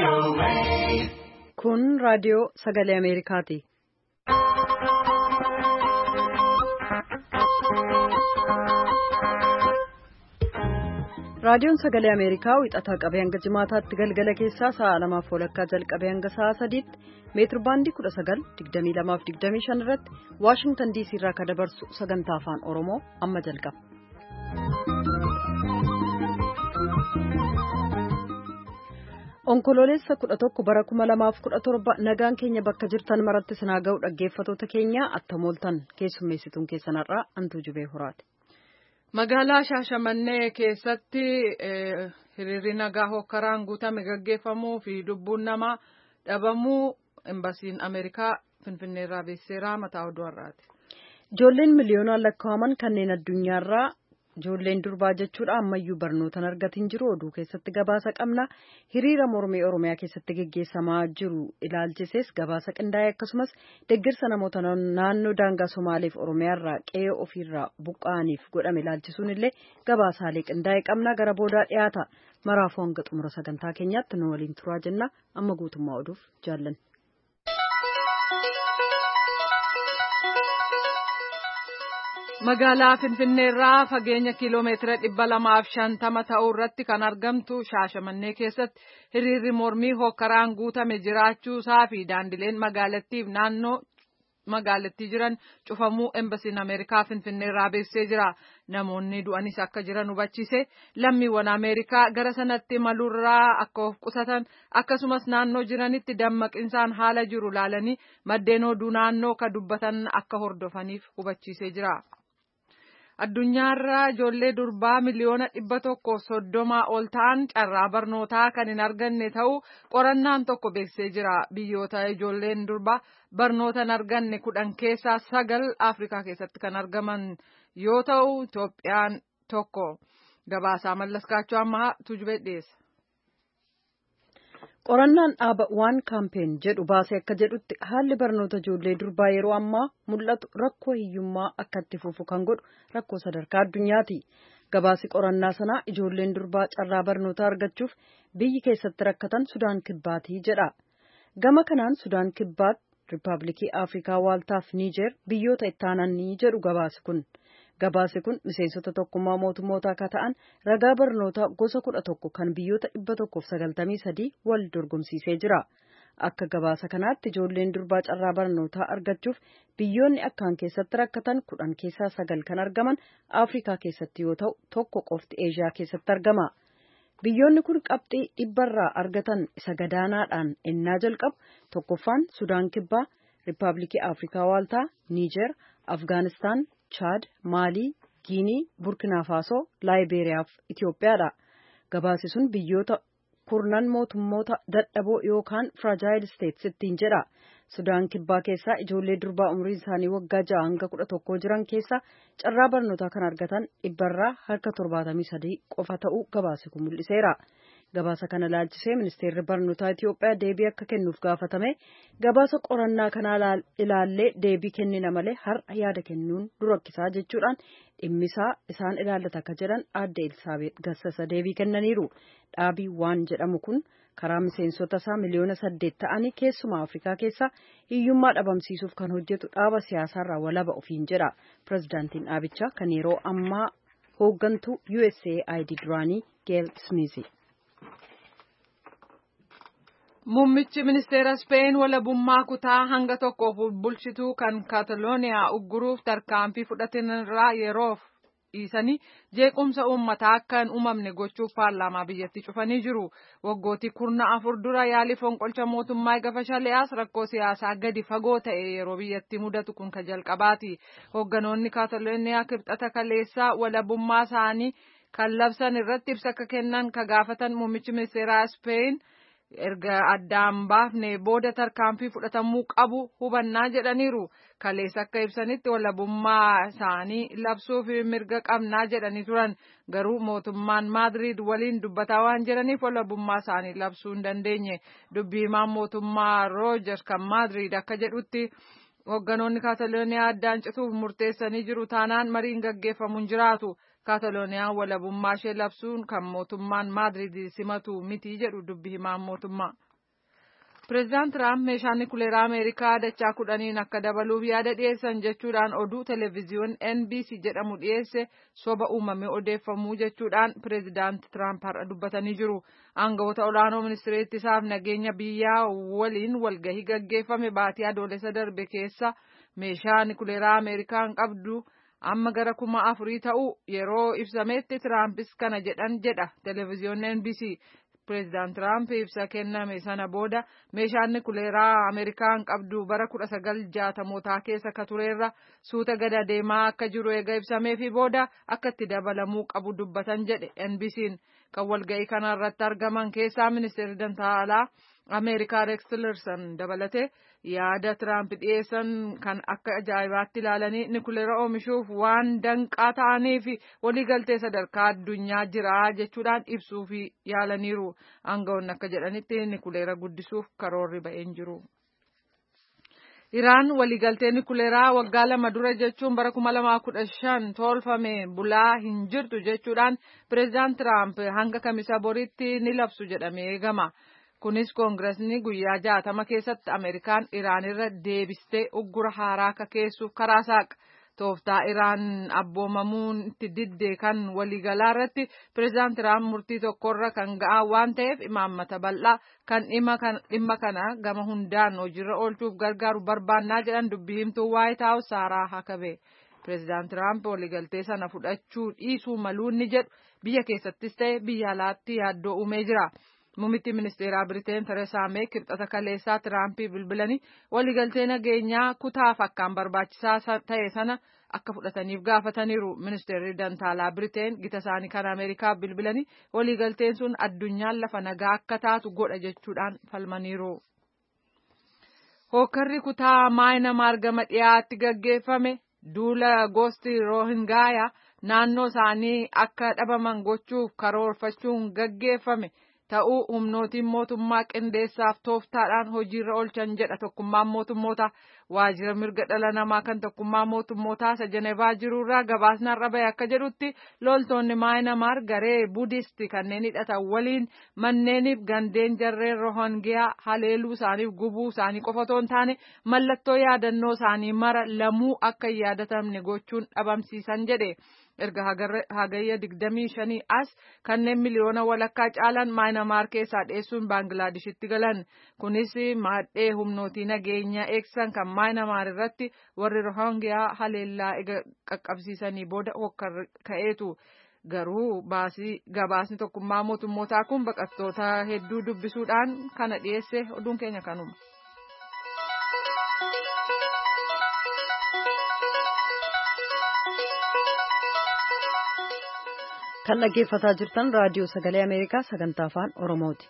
Kun raadiyoo sagalee Ameerikaati. Raadiyoon sagalee Ameerikaa wixataa qabee hanga jimaataatti galgala keessaa sa'a 2:00 jalqabee hanga sa'a 3:00 meetir baandii 19:22-25 irratti Waashingtan DC irraa kan dabarsu sagantaa afaan Oromoo amma jalqaba. Onkoloolessa 11 bara 2017 nagaan keenya bakka jirtan maratti sinaa ga'u dhaggeeffatoota keenya attamooltan keessummeessituun keessanarraa Antuu Jubee Horaati. Magaalaa Shaashamannee keessatti hiriirri nagaa hokkaraan guutame gaggeeffamuu fi lubbuun namaa dhabamuu Embasiin Ameerikaa Finfinneerraa beeksiseera mataa oduu har'aati. Ijoolleen miliyoonaan lakkaa'aman kanneen addunyaarraa ijoolleen durbaa jechuudha ammayyuu barnootaan argatiin jiru oduu keessatti gabaasa qabna. Hiriira mormii Oromiyaa keessatti gaggeessamaa jiru ilaalchisees gabaasa qindaa'e akkasumas deeggarsa namoota naannoo daangaa Somaaleef Oromiyaarraa qe'ee ofiirraa buqqa'aniif godhame ilaalchisuun illee gabaasaalee qindaa'e qabna gara boodaa dhiyaata. Maraafuu hanga xumura sagantaa keenyaatti nu waliin turaa jenna amma guutummaa oduuf jaallan. Magaalaa Finfinneerraa fageenya kiiloomeetira 250 ta'uu irratti kan argamtu Shaashamannee keessatti hiriirri mormii hokkaraan guutame jiraachuusaa fi daandileen magaalattiif naannoo magaalattii jiran cufamuu Embasiin Ameerikaa Finfinneerraa beeksisee jira. Namoonni du'anis akka jiran hubachiise lammiiwwan Ameerikaa gara sanatti imaluurraa akka of qusatan akkasumas naannoo jiranitti dammaqinsaan haala jiru laalanii maddeen oduu naannoo ka dubbatan akka hordofaniif hubachiisee jira. Addunyaarraa ijoollee durbaa miliyoona 130 ol ta'an carraa barnootaa kan hin arganne ta'uu qorannaan tokko beeksisee jira. Biyyoota ijoolleen durbaa barnoota hin arganne 10 keessaa 9 Afrikaa keessatti kan argaman yoo ta'u Itoophiyaan tokko. Gabaasaa Mallaskaachoo ammaa Tujubee dhiyeessa. Qorannaan dhaaba waan kaampeen jedhu baasee akka jedhutti haalli barnoota ijoollee durbaa yeroo ammaa mul'atu rakkoo hiyyummaa akka itti fufu kan godhu rakkoo sadarkaa addunyaati. Gabaasi qorannaa sanaa ijoolleen durbaa carraa barnootaa argachuuf biyyi keessatti rakkatan Sudaan Kibbaatii jedha. Gama kanaan Sudaan Kibbaat, Riippaabilikii Afrikaa Waaltaaf Niijer biyyoota itti aananii jedhu gabaasi kun. Gabaasi kun miseensota tokkummaa mootummootaa akka ta'an ragaa barnootaa gosa 11 kan biyyoota 193 wal dorgomsiisee jira. Akka gabaasa kanaatti ijoolleen durbaa carraa barnootaa argachuuf biyyoonni akkaan keessatti rakkatan 10 keessaa 9 kan argaman Afrikaa keessatti yoo ta'u tokko qofti Eeshiyaa keessatti argama. Biyyoonni kun qabxii 100 argatan isa gadaanaadhaan ennaa jalqabu tokkoffaan Sudaan Kibbaa, Riippaabilikii Afrikaa Waaltaa, Niijer, Afgaanistaan, Chaad, Maalii, Giinii, Burkina Faasoo, Laayiberiyaa fi Itoophiyaadha. Gabaasi sun biyyoota kurnan mootummoota dadhaboo yookaan Fragile States ittiin jedha. Sudaan Kibbaa keessaa ijoollee durbaa umriin isaanii waggaa 6 hanga 11 jiran keessaa carraa barnootaa kan argatan 100 harka 73 qofa ta'uu gabaasi kun mul'iseera. Gabaasa kana ilaalchisee ministeerri barnootaa Itoophiyaa deebii akka kennuuf gaafatame gabaasa qorannaa kanaa ilaallee deebii kennina malee har'a yaada kennuun durakkisaa jechuudhaan dhimmisaa isaan ilaallata akka jedhan aadde Elsaabeet Gassasa deebii kennaniiru. Dhaabii waan jedhamu kun karaa miseensota isaa miliyoona 8 ta'anii keessumaa Afrikaa keessaa hiyyummaa dhabamsiisuuf kan hojjetu dhaaba siyaasaarraa walaba ofiin jedha. Pireezidaantiin dhaabichaa kan yeroo ammaa hooggantuu USAID duraanii Geel Smiizi. Muummichi ministeera Speen walabummaa kutaa hanga tokkoof bulchituu kan Kaatalooniyaa ugguruuf tarkaanfii fudhatanirraa yeroof dhiisanii jeequmsa uummataa akka hin uumamne gochuuf paarlaamaa biyyattii cufanii jiru. Waggootii 14 dura yaalii fonqolcha mootummaa gafa shali'aas rakkoo siyaasaa gadi fagoo ta'e yeroo biyyattii mudatu kun kan jalqabaati. Hoogganoonni Kaatalooniyaa kibxata kaleessaa walabummaa isaanii kan labsan irratti ibsa akka kennan ka gaafatan muummichi ministeeraa Speen erga addaan baafne booda tarkaanfii fudhatamuu qabu hubannaa jedhaniiru. Kaleessa akka ibsanitti walabummaa isaanii labsuuf mirga qabnaa jedhanii turan. Garuu mootummaan Maadriid waliin dubbataa waan jiraniif walabummaa isaanii labsuu hin dandeenye. Dubbii himaan mootummaa Roojers kan Maadriid akka jedhutti hoogganoonni Kaatalooniyaa addaan cituuf murteessanii jiru taanaan mariin gaggeeffamuun jiraatu. Kaatalooniyaan walabummaa ishee labsuun kan mootummaan Maadriid simatu miti jedhu dubbii himaan mootummaa. Pireezidaant Tiraamp meeshaan nukuleeraa Ameerikaa dachaa 10 akka dabaluuf yaada dhiyeessan jechuudhaan oduu televezyiyoon NBC jedhamu dhiyeesse soba uumamee odeeffamuu jechuudhaan Pireezidaant Tiraamp har'a dubbatanii jiru. Aangawoota olaanoo ministeera ittisaaf nageenya biyyaa waliin walgahii gaggeeffame baatii adoolessa darbe keessa meeshaa nukuleeraa Ameerikaan qabdu amma gara 4,000 ta'u yeroo ibsametti Tiraampis kana jedha televezyiyoon NBC. Pireezidaant Tiraamp ibsa kenname sana booda meeshaan nukuleeraa Ameerikaan qabdu bara 1960mootaa keessa ka tureerra suuta gada deemaa akka jiru eega ibsamee fi booda akka itti dabalamuu qabu dubbatan jedhe NBC'n. Kan walga'ii kana irratti argaman keessaa ministeerri dantaalaa Ameerikaa Rex Tillerson dabalatee yaada Tiraamp dhiyeessan kan akka ajaa'ibaatti ilaalanii nukuleera oomishuuf waan danqaa ta'aniif waliigaltee sadarkaa addunyaa jira jechuudhaan ibsuuf yaalaniiru. Aangawoonni akka jedhanitti nukuleera guddisuuf karoorri ba'een jiru. Iraan waliigaltee nukuleeraa waggaa 2 dura jechuun bara 2015 tolfame bulaa hin jirtu jechuudhaan Pireezidaant Tiraamp hanga kamisa boritti ni labsu jedhamee eegama. Kunis koongiresni guyyaa 60 keessatti Ameerikaan Iraan irra deebistee uggura haaraa kakeessuuf karaa saaqa. Tooftaa Iraan abboomamuun itti diddee kan waliigalaa irratti Pireezidaant Tiraamp murtii tokkorra kan ga'an waan ta'eef imaammata bal'aa kan dhimma kana gama hundaan hojiirra oolchuuf gargaaru barbaannaa jedhan dubbii himtuu White House Saaraa Hakabe. Pireezidaant Tiraamp waliigaltee sana fudhachuu dhiisuu maluu ni jedhu biyya keessattis ta'e biyya alaatti yaaddoo uumee jira. Muummichi ministeeraa Biriteen Tereesaa Meey kibxata kaleessaa Tiraampii bilbilanii waliigaltee nageenyaa kutaaf akkaan barbaachisaa ta'e sana akka fudhataniif gaafataniiru. Ministeerri dantaalaa Biriteen gita isaanii kan Ameerikaa bilbilanii waliigalteen sun addunyaan lafa nagaa akka taatu godha jechuudhaan falmaniiru. Hookarri kutaa Maayinamaar gama dhiyaatti gaggeeffame duula gosti Roohingaayaa naannoo isaanii akka dhabaman gochuuf karoorfachuun gaggeeffame. Ta'uu humnootiin mootummaa qindeessaaf tooftaadhaan hojiirra oolchan jedha tokkummaan mootummoota. Waajjira mirga dhala namaa kan tokkummaa mootummootaa isa Jenevaa jirurraa gabaasni har'a bahe akka jedhutti loltoonni Maayinamaar garee Budisti kanneen hidhatan waliin manneeniif gandeen jarreen Rohingiyaa haleeluu isaaniif gubuu isaanii qofa otoo hin taane mallattoo yaadannoo isaanii mara lamuu akka hin yaadatamne gochuun dhabamsiisan jedhe. Erga hagayya 25 as kanneen miliyoona walakkaa caalan Maayinamaar keessaa dheessuun Baanglaadeshitti galan. Kunis maadhee humnootii nageenya eegsisan kan Maayinamaar irratti warri Rohingiyaa haleellaa qaqqabsiisanii booda hokkarri ka'eetu. Garuu gabaasni tokkummaa mootummootaa kun baqattoota hedduu dubbisuudhaan kana dhiyeesse oduun keenya kanuma. Kan dhaggeeffataa jirtan raadiyoo sagalee Ameerikaa sagantaa afaan Oromooti.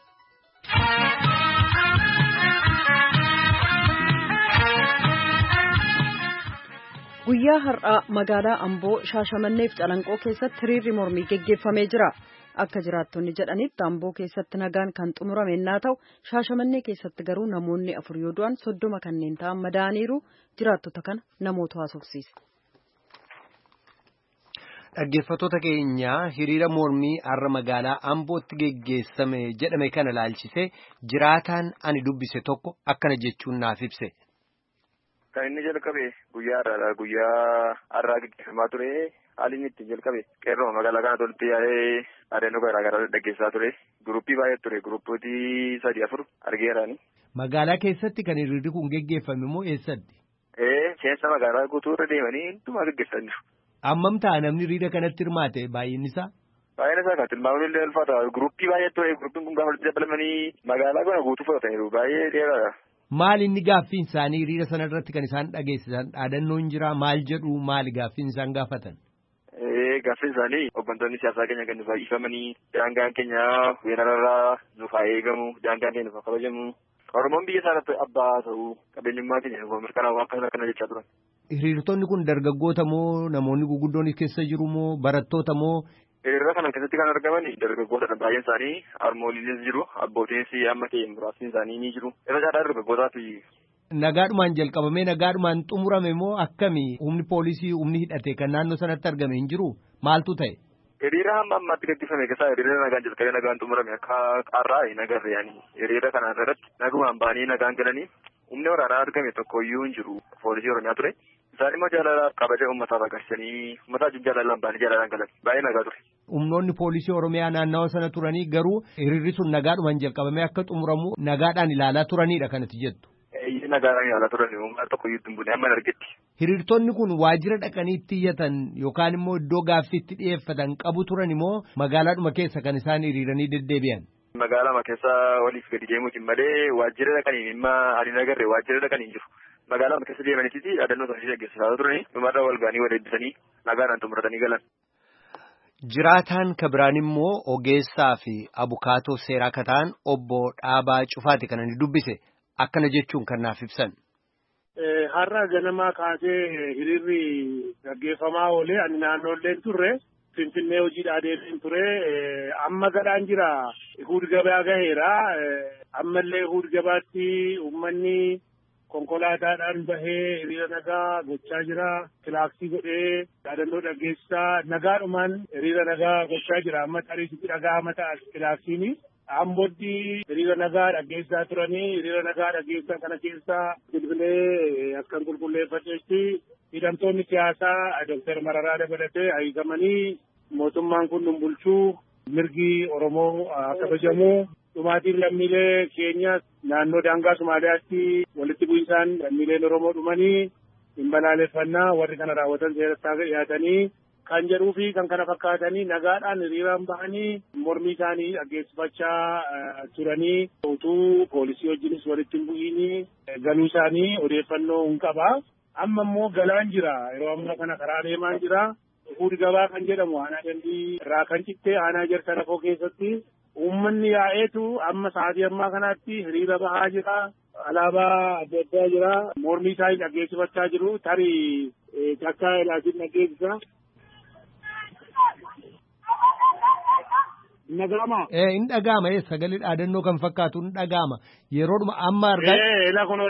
Guyyaa har'aa magaalaa Amboo Shaashamanneef Calanqoo keessatti hiriirri mormii geggeeffamee jira. Akka jiraattonni jedhanitti Amboo keessatti nagaan kan xumurame yoo ta'u Shaashamannee keessatti garuu namoonni 4 yoo du'an 30 kanneen ta'an madaaniiru. Jiraattota kana namoota haasofsiise. Dhaggeeffattoota keenya hiriira mormii har'a magaalaa Ambootti geggeessame jedhame kana ilaalchisee jiraataan ani dubbise tokko akkana jechuun naaf ibse. Kan inni jalqabe guyyaa har'aa geggeeffamaa ture haalli inni ittiin jalqabe qeerroo magaalaa kana tolti yaa'ee adeemsa garaagaraa dhaggeessaa ture guruppii baay'ee ture guruppooti 3-4 argeerani. Magaalaa keessatti kan hiriirri kun geggeeffame moo eessatti? Keessa magaalaa guutuu irra deemanii hundumaa geggeessaa jiru. Ammam ta'a namni hiriira kanatti hirmaate baay'inni isaa? Baay'inni isaa kan tilmaamuun illee ulfaata. Guruppii baay'ee ture. Guruppiin kun gaafa dabalamanii magaalaa kana guutuu fudhataniiru. Baay'ee dheeraadha. Maal inni gaaffiin isaanii hiriira sana irratti kan isaan dhageessisan dhaadannoon jira maal jedhu maali gaaffiin isaan gaafatan? Gaaffiin isaanii hooggantoonni siyaasaa keenya kan nuuf ifamanii daangaan keenya weerararraa nuuf haa eegamu daangaan keenya nuuf haa kabajamu. Oromoon biyya isaarratti abbaa ta'uu qabeenyummaa keenya nuuf mirkanaa'u akkana jechaa turan. Hiriirtonni kun dargaggoota moo namoonni guguddoonis keessa jiru moo barattoota moo? Hiriira kana keessatti kan argaman dargaggootadha baay'een isaanii harmooliinis jiru abbootiinis amma ta'e muraasni isaanii ni jiru. Irra caalaa dargaggootaati. Nagaadhumaan jalqabamee nagaadhumaan xumurame moo akkami humni poolisii humni hidhate kan naannoo sanatti argame hin jiru maaltu ta'e? Hiriira hamma ammaatti gaggeeffame keessaa hiriira nagaan jalqabee nagaan xumurame akka qarraa hin agarre yaani hiriira kana irratti nagumaan ba'anii nagaan galanii humni waraanaa argame tokko iyyuu hin jiru poolisii Oromiyaa ture. Isaan immoo jaalalaaf kabaja uummataaf agarsiisanii uummata jaalalaan ba'anii jaalalaan galan baay'ee nagaa ture. Humnoonni poolisii Oromiyaa naannawa sana turanii garuu hiriirri sun nagaadhumaan jalqabamee akka xumuramu nagaadhaan ilaalaa turanidha kanatti jettu. Nagaadhaan ilaalaa turanii uummata tokko iyyuu hin buune amma argetti. Hiriirtonni kun waajjira dhaqanii itti iyyatan yookaan immoo iddoo gaaffii itti dhiyeeffatan qabu turan immoo magaalaadhuma keessa kan isaan hiriiranii deddeebi'an. Magaalaa keessa waliif gadi deemuutiin malee waajjira dhaqanii dhimma ani nagarre waajjira dhaqanii hin jiru. Magaalaa keessa deemaniiti dhaadannoo isaanii gaggeessaa turanii dhumarra wal ga'anii wal eebbisanii nagaadhaan xumuratanii galan. Jiraataan kabiraan immoo ogeessaa fi abukaatoo seeraa kataan obbo Dhaabaa Cufaati kan ani dubbise akkana jechuun kan naaf ibsan. Har'a ganamaa kaasee hiriirri gaggeeffamaa oolee ani naannoolleen turre Finfinnee hojiidhaa deebiin ture amma gadhaan jira Ihuud gabaa gaheera ammallee Ihuud gabaatti uummanni konkolaataadhaan bahee hiriira nagaa gochaa jira kilaaksii godhee dhaadannoo dhageessaa nagaadhumaan hiriira nagaa gochaa jira amma tariisitti dhagaa mataa kilaaksiini. Ambootti hiriira nagaa dhageessaa turanii hiriira nagaa dhageessaa kana keessaa bilbilee akkan qulqulleeffateetti hidhamtoonni siyaasaa Dr. Mararaa dabalatee hiikamanii mootummaan kun nu bulchuu mirgi Oromoo kabajamuu dhumaatiin lammiilee keenya naannoo daangaa Somaaliyaatti walitti bu'insaan lammiileen Oromoo dhumanii hin balaaleffannaa warri kana raawwatan seeratti dhiyaatanii kan jedhuu fi kan kana fakkaatanii nagaadhaan hiriiraan bahanii mormii isaanii dhageessifachaa turanii utuu poolisii wajjinis walitti hin bu'iinii galuu isaanii odeeffannoo hin qaba. Amma immoo galaan jira yeroo ammaa kana karaa deemaan jira. Ihuud gabaa kan jedhamu aanaa dandii irraa kan cittee aanaa jarsa lafoo keessatti uummanni yaa'eetu amma sa'aatii ammaa kanaatti hiriira bahaa jira. Alaabaa adda addaa jira. Mormii isaanii dhageessifachaa jiru. Tarii takkaa ilaatiin dhageessisa. Nagama. In dhagama sagalee dhaadannoo kan fakkaatu in dhagama yeroodhuma amma argaa. Ela kunoo.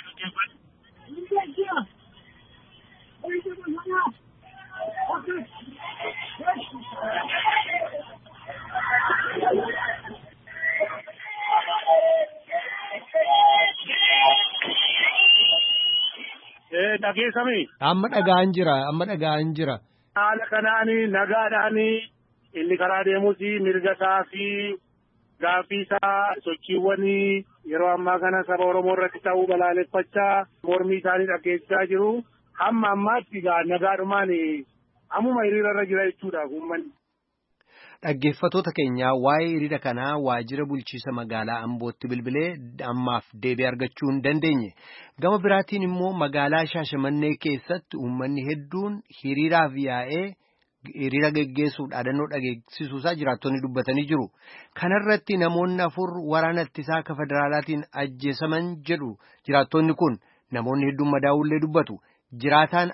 Dhageessami. Amma dhagaan jira. Haala kanaanii nagaadhaanii inni karaa deemus mirga isaa fi gaaffii isaa sochiiwwanii yeroo ammaa kana saba Oromoo irratti ta'uu balaaleffachaa mormii isaanii dhageessisaa jiru. Hamma ammaatti nagaadhumaan ammuma hiriira irra jira jechuudha uummanni. Dhaggeeffattoota keenyaa waa'ee hiriira kanaa waajjira bulchiisa magaalaa Ambootti bilbilee ammaaf deebii argachuu hin dandeenye. Gama biraatiin immoo magaalaa Shaashamannee keessatti uummanni hedduun hiriiraaf yaa'ee hiriira geggeessuuf dhaadannoo dhageessisuusaa jiraattonni dubbatanii jiru. Kanarratti namoonni 4 waraana ittisaa akka federaalaatiin ajjeesaman jedhu jiraattonni kun namoonni hedduun madaa'ullee dubbatu. Jiraataan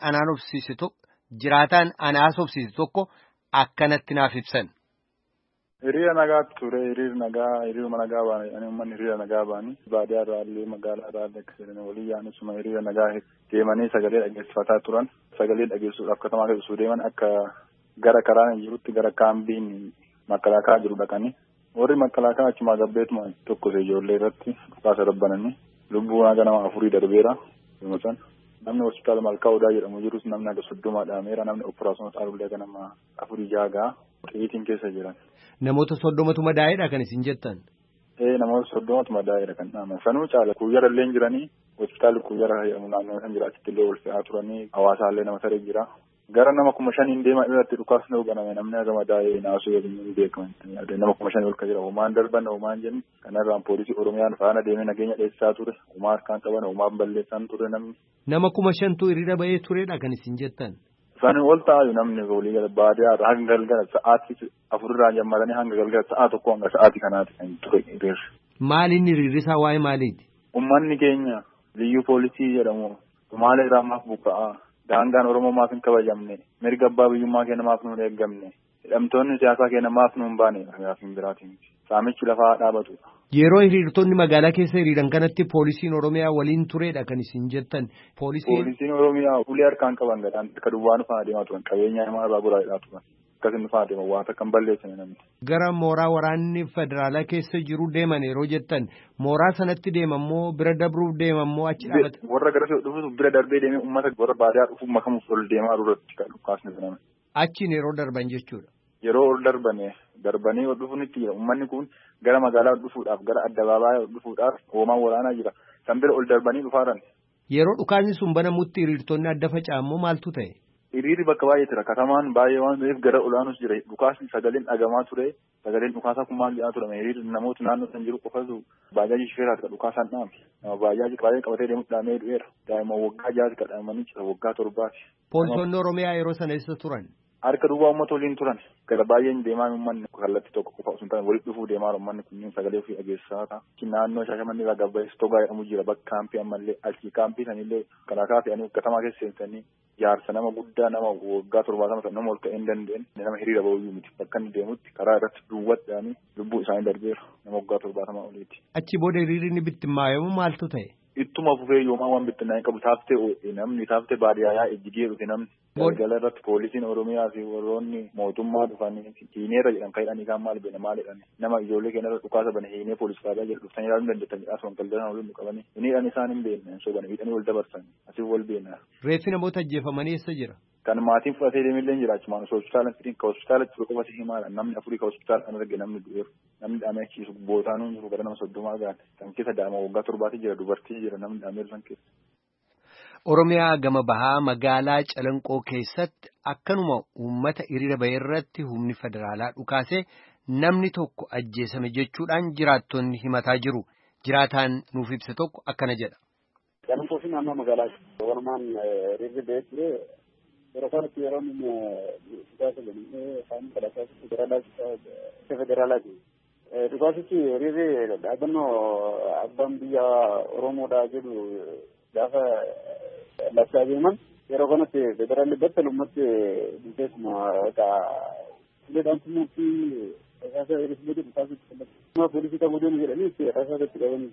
anaas obsiise tokko akkanatti naaf ibsan. Hiriira nagaatti ture hiriiruma nagaa baanii uummanni hiriira nagaa baanii baadiyyaa irraallee magaalaa irraallee akkasumas walii yaa'anisuma hiriira nagaa deemanii sagalee dhageessifataa turan sagalee dhageessuudhaaf katamaa keessatti deeman akka gara karaan jirutti gara kaambiin makalaakaa jiru dhaqanii warri makalaakaa achumaa gabbeetuma tokkos ijoollee irratti dhukaasa rabbananii lubbuu naga nama 4 darbeera yommuu namni hospitaala Malkaa Odaa jedhamu jirus namni aga 30 dhaameera namni operaasyoon xaalullee aga nama 4-6 xiitiin keessa jiran. Namoota 30tu madaa'eedha kan isin jettan? Namoota 30tu madaa'eedha kan dhaaman. Sanuu caala kuyyara illee jiranii hospitaalli kuyyara jedhamu naannoo san jira achitti illee ol fe'aa turanii hawaasaallee nama saree jira. Gara nama 5,000 deemaa irratti dhukaasni hoogganame namni aga madaa'ee naasuu hin beekaman. Nama 5,000 ol ka jira homaan darban homaan jenni kanarraan poolisii Oromiyaan faana deemee nageenya dheessaa ture homaa harkaan qaban homaan balleessaan ture namni. Nama 5,000tu hiriira ba'ee turedha kan isin jettan? Isaanii ol ta'aa namni walii gala baadiyyaa irraa hanga galgala sa'aatii 4 irraa jammaranii hanga galgala sa'a 1 hanga sa'aatii kanaati kan ture hiriirri. Maaliin hiriirrisaa waa'ee maaliiti? Uummanni keenya liyyuu poolisii jedhamu maala irraa maaf buqqa'aa daangaan Oromoo maaf hin kabajamne mirga abbaa biyyummaa keenya maaf nuun eeggamne hidhamtoonni siyaasaa keenya maaf nuun baane gaafiin biraatiin saamichi lafaa dhaabatu. Yeroo hiriirtonni magaalaa keessa hiriiran kanatti poolisiin Oromiyaa waliin turedha kan isin jettan. Poolisiin Oromiyaa ulee harkaan qaban gadaan akka duwwaan faana deemaa turan qabeenya namaa irraa goraadhaa turan. akkasin dhufaa deema waan akka hin balleessine namni. Gara mooraa waraanni federaalaa keessa jiru deeman yeroo jettan mooraa sanatti deemammoo bira dabruuf deemammoo achi dhaabata. Warra gara dhufuuf bira darbee deemee uummata warra baadiyyaa dhufuuf makamuuf ol deemaa duratti kan dhukaasni baname. Achiin yeroo darban jechuudha. Yeroo ol darbanii ol dhufuunitti uummanni kun gara magaalaa dhufuudhaaf gara addabaabaayyaa dhufuudhaaf hoomaa waraanaa jira. San bira ol darbanii dhufaaran. Yeroo dhukaasni sun banamutti hiriirtonni adda faca'ammoo maaltu ta'e? Hiriirri bakka baay'ee jira. Katamaan baay'ee waan ta'eef gara olaanus jira. Dhukaasni sagaleen dhagamaa ture. Sagaleen dhukaasaa kun maal jedhaa ture? Hiriirri namoota naannoo san jiru qofatu baajaajii shifeeraati kan dhukaasaan dhaame. Nama baajaajii baay'ee qabatee deemu dhaamee du'eera. Daa'imman waggaa 6 kan dhaamanii jira. Waggaa 7. Poolisoonni Oromiyaa yeroo sana eessa turan? Harka duwwaa uummata waliin turan. Gara baay'een deemaa uummanni kallattii tokko qofa osoo hin taane walitti dhufuu deemaa uummanni kunneen sagalee ofii dhageessaa ta'a. Naannoo Shaashamannee irraa gabbaa'ees togaa jedhamu jira bakka kaampii ammallee achi kaampii sanillee kanaakaa fe'anii katamaa keessa seensanii jaarsa nama guddaa nama waggaa 70 nama ol ka'ee hin dandeenye nama hiriira ba'uyyuu miti bakka inni deemutti karaa irratti duwwaadhaanii lubbuu isaanii darbeera nama waggaa 70 oliiti. Achi booda hiriirri bittimmaayamu maaltu ta'e? Ittuma fufee yoomaa waan bittinnaa'in qabu taaftee baadiyyaa ejjigee dhufe namni. Galgala irratti poolisiin Oromiyaa fi warroonni mootummaa dhufanii hiineerra jedhan ka'idhanii kaan maal beena maal jedhani nama ijoollee keenya irra dhukaasa bane hiinee poolisii faadaa jedhu dhuftanii ilaaluu dandeettan jedhaa son galdalan waliin nu qabanii hiniidhaan isaan hin beekne sobanii hidhanii wal dabarsan asiin wal beena. Reeffi namoota ajjeefamanii eessa jira? Kan maatiin fudhatee deemillee jira achumaan osoo hospitaala fidin ka hospitaala ture qofa si himaadha namni afurii ka hospitaala kan arge namni du'eeru namni dhaamee achiisu bootaanuu jiru gara nama 30 gaane kan keessa daa'ima waggaa 7 jira dubartii jira namni dhaamee san keessa. Oromiyaa gama bahaa magaalaa Calanqoo keessatti akkanuma uummata hiriira ba'e irratti humni federaalaa dhukaase namni tokko ajjeesame jechuudhaan jiraattonni himataa jiru. Jiraataan nuuf ibsa tokko akkana jedha. Calanqoo fi naannoo magaalaa Oromaan hiriirri ba'ee ture yeroo kanatti yeroo federaalaati. Dhukaasichi hiriirri dhaabannoo abbaan biyya Oromoodhaa jedhu gaafa labsaa deeman yeroo kanatti federaalli battal ummatti duuteessuma uleedhaan tumuutti rasaasa hir'isuu dhukaasitti poolisii ta'uu deemu jedhanii rasaasatti qabanii.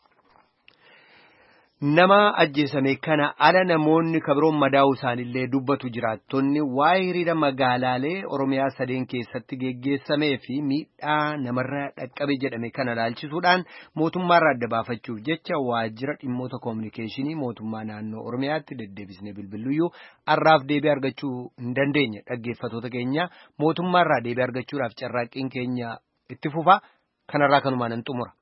Nama ajjeesame kana ala namoonni kabiroon madaa'uu isaanillee dubbatu jiraattonni waa'ee hiriira magaalaalee Oromiyaa 3 keessatti geggeessamee fi miidhaa namarra dhaqqabe jedhame kana ilaalchisuudhaan mootummaarraa adda baafachuuf jecha waajjira dhimmoota koominikeeshinii mootummaa naannoo Oromiyaatti deddeebisnee bilbiluyyuu har'aaf deebii argachuu hin dandeenye dhaggeeffatoota keenya mootummaarraa deebii argachuudhaaf carraaqqiin keenya itti fufa kanarraa kanumaan hin xumura.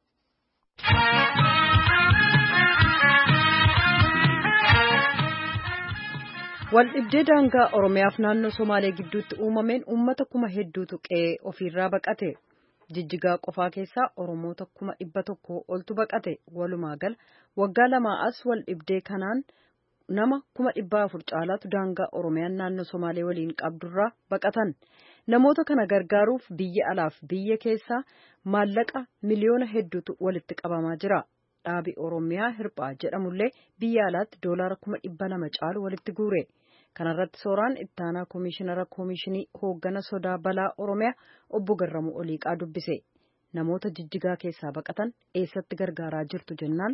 Waldhibdee daangaa Oromiyaaf naannoo Somaalee gidduutti uumameen uummata kuma hedduutu qe'ee ofiirraa baqate. Jijjigaa qofaa keessaa Oromoota 100,000 oltu baqate. Walumaa gala waggaa 2 as waldhibdee kanaan nama 400,000 caalaatu daangaa Oromiyaan naannoo Somaalee waliin qabdurraa baqatan. Namoota kana gargaaruuf biyya alaaf biyya keessaa maallaqa miliyoona hedduutu walitti qabamaa jira. Dhaabi Oromiyaa Hirphaa jedhamullee biyya alaatti doolaara 200,000 caalu walitti guure. Kanarratti sooraan ittaanaa koomishinara koomishinii hooggana sodaa balaa Oromiyaa obbo Garramuu Oliiqaa dubbise. Namoota jijjigaa keessaa baqatan eessatti gargaaraa jirtu jennaan.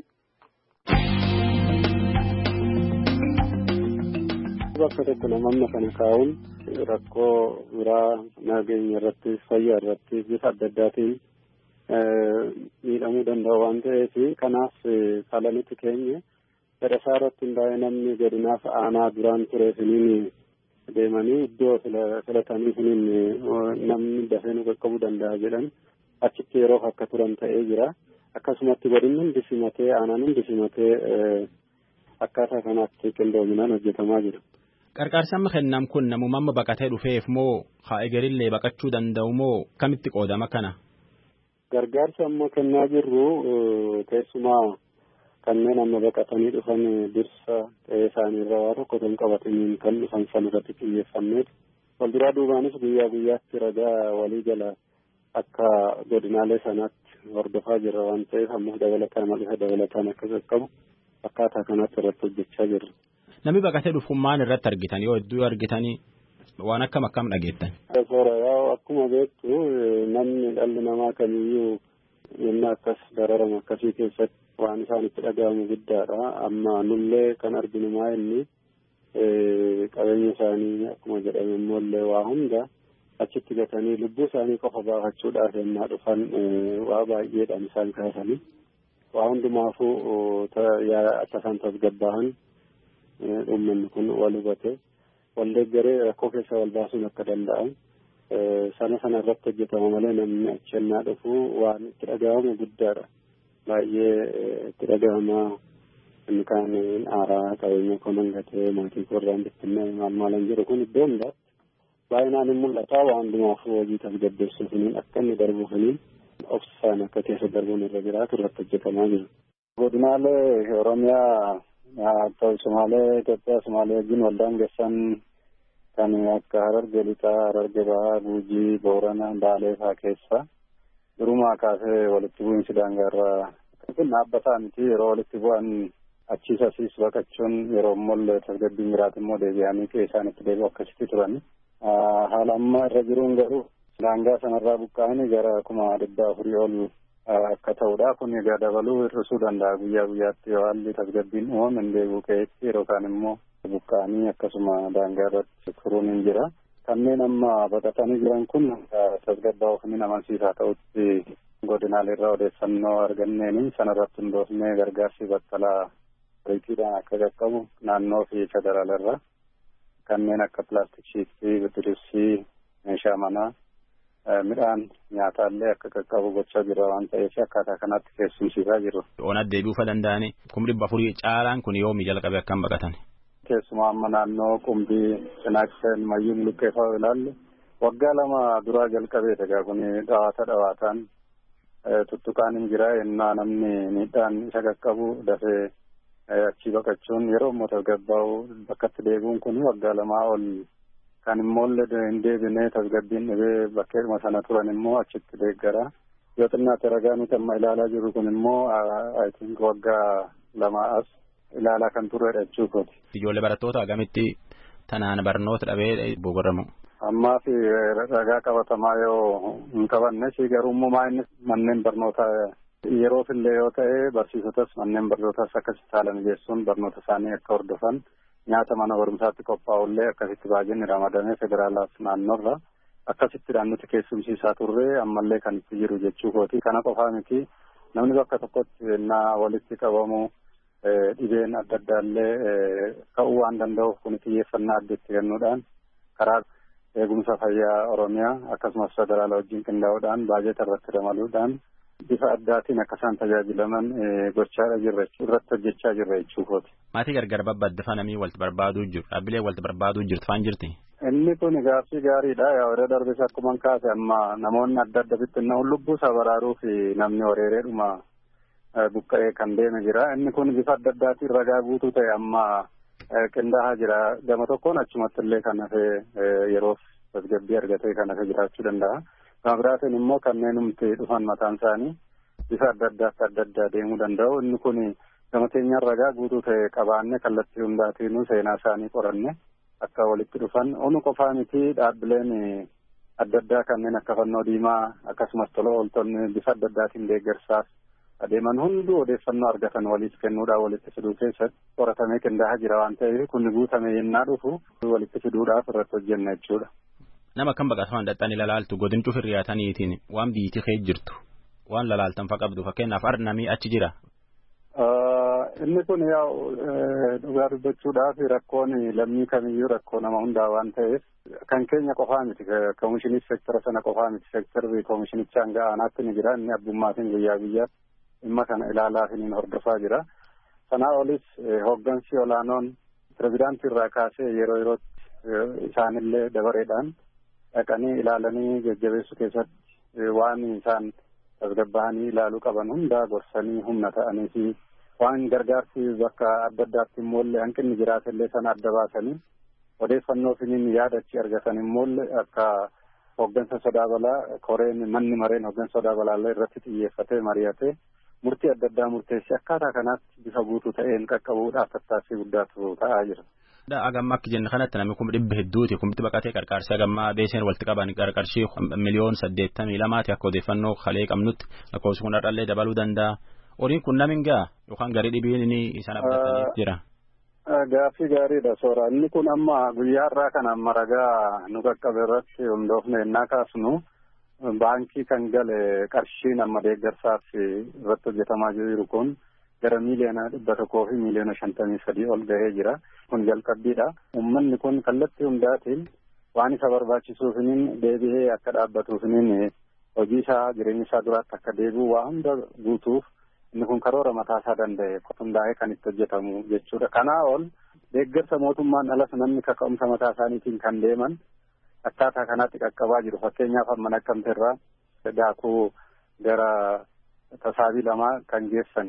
Bakka tokko namoonni kana kaa'uun rakkoo biraa nageenya irratti fayyaa irratti bifa adda addaatiin miidhamuu danda'u waan ta'eef kanaaf falanitti keenya fedhasaa irratti hundaa'ee namni godinaaf aanaa duraan ture siniin deemanii iddoo filatanii siniin namni dafee nu qaqqabuu danda'a jedhan achitti yeroof akka turan ta'ee jira. Akkasumatti godinni hundi simatee aanaan hundi simatee akkaataa kanaatti qindoominaan hojjetamaa jira. Qarqaarsi amma kennamu kun namuma amma baqatee dhufeef moo haa egerillee baqachuu danda'u moo kamitti qoodama kana? Gargaarsa amma kennaa jirru keessumaa kanneen amma baqatanii dhufan dursa ta'ee isaaniirra waa tokko kan qabataniin kan dhufan san irratti xiyyeeffanneet walduraa duubaanis guyyaa guyyaatti ragaa walii jala akka godinaalee sanaatti hordofaa jirra waan ta'eef ammoo dabalataan maqisa dabalataan akka qaqqabu akkaataa kanatti irratti hojjechaa jirra. Namni baqatee dhufuun maal irratti argitan yoo hedduu argitanii waan akkam dhageettan? Akkuma beektu namni dhalli namaa kamiyyuu yenna akkas dararama akkasii keessatti waan isaan itti dhaga'amu guddaadha. Amma nullee kan arginu maa inni qabeenya isaanii akkuma jedhame immoollee waa hunda achitti gatanii lubbuu isaanii qofa baafachuudhaaf yennaa dhufan waa baay'eedhaan isaan kaasanii waa hundumaafuu akka isaan tasgabba'an uummanni kun wal hubate wal deeggaree rakkoo keessa wal baasuun akka danda'an sana irratti hojjetama malee namni achi yennaa dhufu waan itti dhaga'amu guddaadha. Baay'ee itti dhaga'amaa inni kaan aaraa qabeenya koo mangatee maatii koo irraan bittinnee maalan jedhu kun iddoo hundaatti baay'inaan hin mul'ata. Waan hundumaafuu hojii tasgabbeessuufiniin akka inni darbuufiniin obsaan akka keessa darbuun irra jiraatu irratti hojjetamaa jira. Godinaalee Oromiyaa ta'u Somaalee Itoophiyaa Somaalee wajjin waldaan geessan kan akka Hararge Lixaa, Hararge Bahaa, Gujii, Boorana, Baalee fa'aa keessa durumaa kaasee walitti bu'iinsi daangaarraa kun dhaabbataa miti. Yeroo walitti bu'an achiis asiis baqachuun yeroo immoo tasgabbiin jiraatu immoo deebi'anii keessaan itti deebi'u akkasitti turani. Haala amma irra jiruun garuu daangaa sanarraa buqqa'anii gara 4,400 ol akka ta'udha. Kun egaa dabaluu hir'isuu danda'a guyyaa guyyaatti yoo haalli tasgabbiin uumame hin deebi'u keessatti yeroo kaan immoo buqqa'anii akkasuma daangaa irratti turuun hin jira. Kanneen amma baqatanii jiran kun tasgabbaa'uuf ni amansiisaa ta'utti godinaalee irraa odeeffannoo arganneeni sanarratti hundoofnee gargaarsi battalaa riiqiidhaan akka qaqqabu naannoo fi federaala irraa kanneen akka pilaastik shiitii, bidiribsii, meeshaa manaa, midhaan nyaataallee akka qaqqabu gochaa jira waan ta'eef akkaataa kanatti keessumsiisaa jiru. Oonat deebi'uu danda'anii 400 caalaan kun yoomii jalqabe akkam baqatan? Keessumaa amma naannoo Qumbii, Cinaakseen, Mayyuun Luqqee fa'aa ilaalle waggaa 2 duraa jalqabee egaa kun dhawaataan tuttuqaan hin jira yennaa namni miidhaan isa qaqqabu dafee achi baqachuun yeroo immoo tasgabbaa'u bakkatti deebi'uun kun waggaa 2 ol kan immoo hin deebinee tasgabbiin dhibee bakkeedhuma sana turan immoo achitti deeggara. Yoo xinnaatti ragaa nuti amma ilaalaa jirru kun immoo I think waggaa 2 as ilaalaa kan turredha jechuudha. Ijoollee barattoota agamitti tanaan barnoota dhabee bogoramu. Ammaa fi ragaa qabatamaa yoo hin qabanne si garuu immoo manneen barnootaa yeroof illee yoo ta'e barsiisotas manneen barnootas akkasitti haala mijeessuun barnoota isaanii akka hordofan nyaata mana barumsaatti qophaa'ullee akkasitti baay'inni ramadamee federaalaaf naannoorra akkasittidhaan nuti keessumsiisaa turre ammallee kan itti jiru jechuu kooti. Kana qofaa miti namni bakka tokkotti yennaa walitti qabamu dhibeen adda addaallee ka'uu waan danda'uuf kun xiyyeeffannaa adda itti kennuudhaan karaa eegumsa fayyaa Oromiyaa akkasumas federaala wajjin qindaa'uudhaan baajeta irratti ramaduudhaan bifa addaatiin akka isaan tajaajilaman gochaadha jirra irratti hojjechaa jirra jechuukooti. Maatii gargar babbaddafamanii walitti barbaaduu jiru. Dhaabbilee walitti barbaaduu jirtu faan jirti. Inni kun gaaffii gaariidha. Yeroo darbes akkuma kaase amma namoonni adda adda bittinnaa'uun lubbuu isaa baraaruu fi namni horeereedhuma buqqa'ee kan deeme jira. Inni kun bifa adda addaatiin ragaa guutuu ta'e amma qindaa'aa jira. Gama tokkoon achumatti illee kan hafee yeroof tasgabbii argatee kan hafee jiraachuu danda'a. Gama biraatiin immoo kanneen humti dhufan mataan isaanii bifa adda addaa deemuu danda'u. Inni kun gama keenyaan ragaa guutuu ta'e qabaanne kallattii hundaatiinuu seenaa isaanii qoranne akka walitti dhufan onu qofaa miti dhaabbileen adda addaa kanneen akka fannoo diimaa akkasumas tola ooltonni bifa adda addaatiin deeggarsaaf adeeman hunduu odeeffannoo argatan waliif kennuudhaan walitti fiduu keessatti qoratamee qindaa'aa jira waan ta'eef kun guutamee yennaa dhufu walitti fiduudhaaf irratti hojjenna jechuudha. Nama kan baqataman dadhanii lalaaltu godintuu firriyaataniitiin waan biyyittii kee jirtu waan lalaaltan fa qabdu fakkeenyaaf arnamii achi jira. Inni kun dhugaa dubbachuudhaaf rakkoon lammii kamiyyuu rakkoo nama hundaa waan ta'eef kan keenya qofaa miti koomishinii seektara sana qofaa miti seektarri koomishinichaan ga'aanaatti ni jira inni abbummaatiin guyyaa guyyaatti dhimma kana ilaalaa fi hordofaa jira. Sanaa olis hooggansi olaanoon pirezidaantii irraa kaasee yeroo yerootti isaanillee dabareedhaan dhaqanii ilaalanii jajjabeessuu keessatti waan isaan tasgabba'anii ilaaluu qaban hundaa gorsanii humna ta'anii fi waan gargaarsi bakka adda addaatti immoo hanqinni jiraatellee sana adda baasanii odeeffannoo finiin yaadachi argatan immoo akka hooggansa sodaa balaa koreen manni mareen hooggansa sodaa balaallee irratti xiyyeeffatee mari'atee murtii adda addaa murteessi akkaataa kanaatti bifa guutuu ta'een qaqqabuudhaaf tattaaffii guddaatu ta'aa jira. Agamma akka jenne kanatti namni 100 hedduuti kumti baqatee qarqaarsi agamma beeseen walitti qaban qarqarshii 1,82,000 akka odeeffannoo kalee qabnutti lakkoofsi kun har'allee dabaluu danda'a. Horiin kun namin ga'a yookaan garii dhibiin inni isaan abdatanii jira. Gaaffii gaariidha soora. Inni kun amma guyyaa irraa kan amma ragaa nu qaqqabe irratti hundoofne ennaa kaasnu baankii kan gale qarshiin amma deeggarsaaf irratti hojjetamaa jiru kun gara miliyoona 100 fi miliyoona 53 ol gahee jira. Kun jalqabbiidha. Uummanni kun kallattii hundaatiin waan isa barbaachisuufiniin deebi'ee akka dhaabbatuufiniin hojii isaa jireenya isaa duraatti akka deebi'u waa hunda guutuuf inni kun karoora mataa isaa danda'e hundaa'ee kan itti hojjetamu jechuudha. Kanaa ol deeggarsa mootummaan alas namni kaka'umsa mataa isaaniitiin kan deeman akkaataa kanaatti qaqqabaa jiru. Fakkeenyaaf amma Naqqamteerraa daakuu gara tasaabii lamaa kan geessan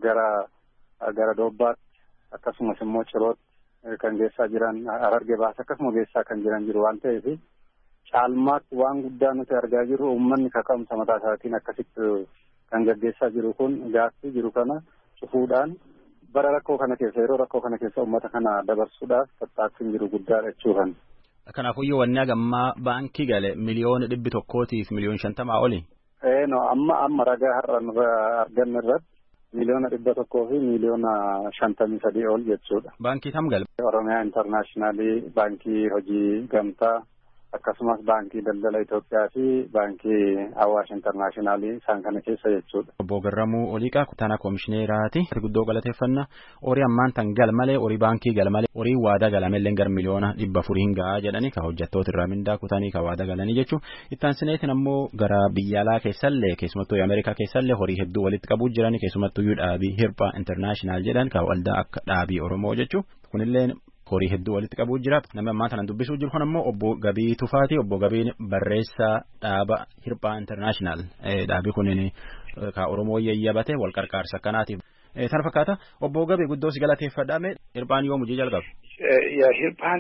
gara Doobbaatti akkasumas immoo Cirootti kan geessaa jiran Harargee baas akkasuma geessaa kan jiran jiru waan ta'eef caalmaatti waan guddaa nuti argaa jirru uummanni kaka'umsa mataa isaatiin akkasitti kan gaggeessaa jiru kun gaaffii jiru kana cufuudhaan bara rakkoo kana keessa yeroo rakkoo kana keessa uummata kana dabarsuudhaaf tattaaffiin jiru guddaadha jechuudha. Kanaafuu wanni hagammaa baankii gale miliyoona 100 miliyoona 50 oli. Amma ragaa har'a arganne irratti miliyoona 100 fi miliyoona 53 ol jechuudha. Baankii kam gale? Oromiyaa Intarnaashinaali, Baankii Hojii Gamtaa, akkasumas Baankii Daldala Itoophiyaa fi Baankii Awaash Intarnaashinaali isaan kana keessa jechuudha. Obbo Garramuu Oliiqaa kutaana koomishineeraati. Guddoo galateeffannaa. Horii ammaan tan gal malee, horii baankii gal malee, horii waadaa galamellee gar miliyoona 400 gahaa jedhanii ka hojjettoota irraa mindaa kutanii ka waadaa galanii jechuun. Ittaan sineetiin ammoo gara biyya alaa keessallee keessumattuu Ameerikaa keessallee horii hedduu walitti qabuu jiranii keessumattuu dhaabii Hirphaa Intarnaashinaal jedhan ka waldaa akka dhaabii Oromoo jechuun. Kunillee horii hedduu walitti qabuu jira. Nama ammaa kana dubbisuu jiru kun ammoo obbo Gabii Tufaati. Obbo Gabiin barreessaa dhaaba Hirphaa Intarnaashinaal. Dhaabii kunin ka Oromoo yayyabate wal qarqaarsa kanaatiif. Tan fakkaata obbo Gabii guddoo si galateeffadhaame Hirphaan yoo mujii jalqabe. Hirphaan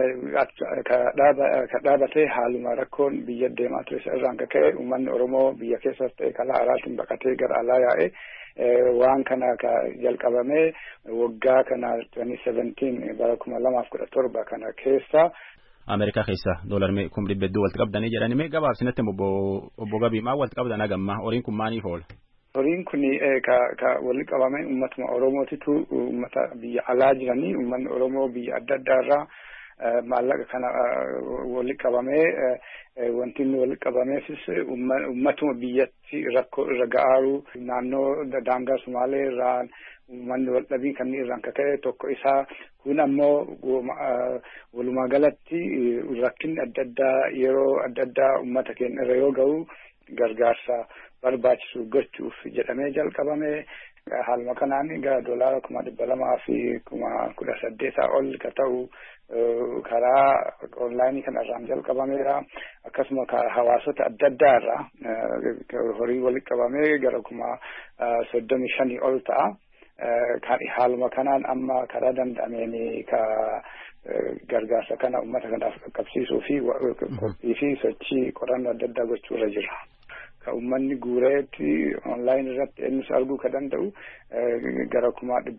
ka dhaabatee haaluma rakkoon biyya deemaa ture irraan kan ka'e uummanni Oromoo biyya keessas ta'e kalaa alaatiin baqatee gara alaa yaa'e. Waan kana ka jalqabame waggaa kana 2017 bara 2017 kana keessa Ameerikaa keessa $100,000 walitti qabdanii jedhanii mee gabaabsinatti obbo Gabii maal walitti qabdan hagammaa horiin kun maaliif oola? Horiin kun ka walitti qabame uummatuma Oromootitu uummata biyya alaa jiranii uummanni Oromoo biyya adda addaarraa maallaqa kana walitti qabamee wanti inni walitti qabameefis uummatuma biyyatti rakkoo irra ga'aaru naannoo daangaa Sumaalee irraa uummanni wal dhabii kan irraan kaka'e tokko isaa kun ammoo walumaa galatti rakkinni adda addaa yeroo adda addaa uummata keenya irra yoo ga'u gargaarsa barbaachisu gochuuf jedhamee jalqabame. Haaluma kanaan gara $200,000 fi 18,000 ol ka ta'u karaa onlaayinii kanarraan jalqabameera. Akkasuma hawaasota adda addaarraa horii walitti qabamee gara 35,000 ol ta'a. Haaluma kanaan amma karaa danda'ameen gargaarsa kana uummata kanaaf qaqqabsiisuu fi qophii fi sochii qorannoo adda addaa gochuu irra jira. Ka uummanni guureetti onlaayinii irratti eenyus arguu ka danda'u gara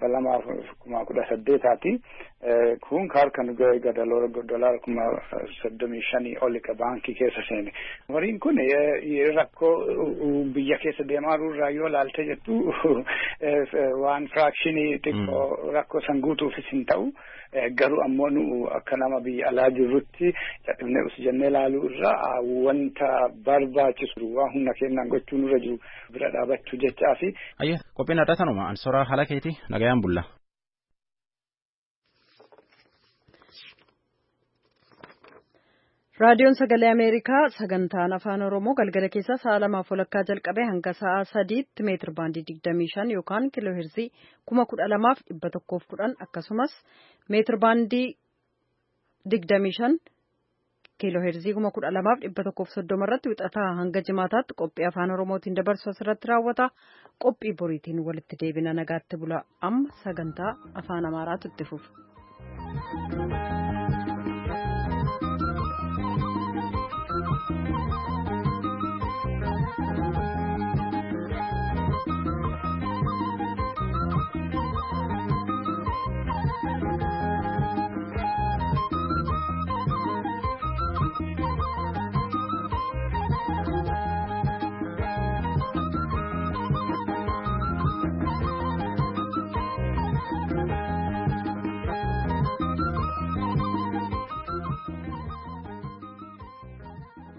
218,000 kun harkaan gara $35,000 oli ka baankii keessa seene. Horiin kun rakkoo biyya keessa deemaa irraa yoo laalte jettu waan firaakshinii xiqqoo rakkoo san guutuufis hin ta'u. Garuu ammoo nu akka nama biyya alaa jirrutti dadhabnee us jennee laaluu irraa wanta barbaachisu waan humna keenyaan gochuu nurra jiru bira dhaabachuu jechaa fi. Ayya qophiin adda tanuma ansoraa haala keeti nagayaan bulla. Raadiyoon Sagalee Ameerikaa sagantaan Afaan Oromoo galgala keessa sa'a 2:00 jalqabee hanga sa'a 3tti meetir baandii 25 yookaan kiiloo heerzii 12,110 akkasumas meetir baandii 25 kiiloo heerzii 12,130 irratti wixataa hanga jimaataatti qophii Afaan Oromootiin dabarsu asirratti raawwata. Qophii boriitiin walitti deebina nagaatti bula. Amma sagantaa Afaan Amaaraatu itti fufa.